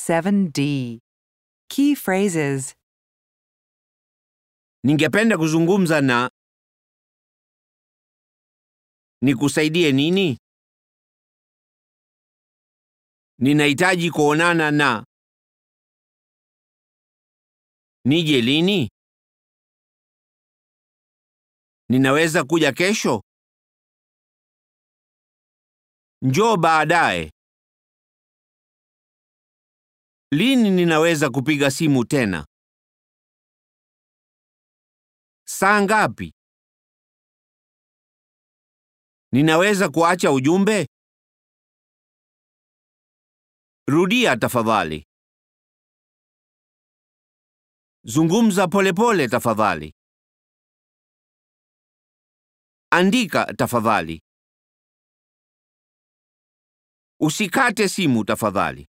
7D. Key phrases. Ningependa kuzungumza na. Nikusaidie nini? Ninahitaji kuonana na. Nije lini? Ninaweza kuja kesho? Njoo baadaye. Lini ninaweza kupiga simu tena? Saa ngapi? Ninaweza kuacha ujumbe? Rudia tafadhali. Zungumza polepole tafadhali. Andika tafadhali. Usikate simu tafadhali.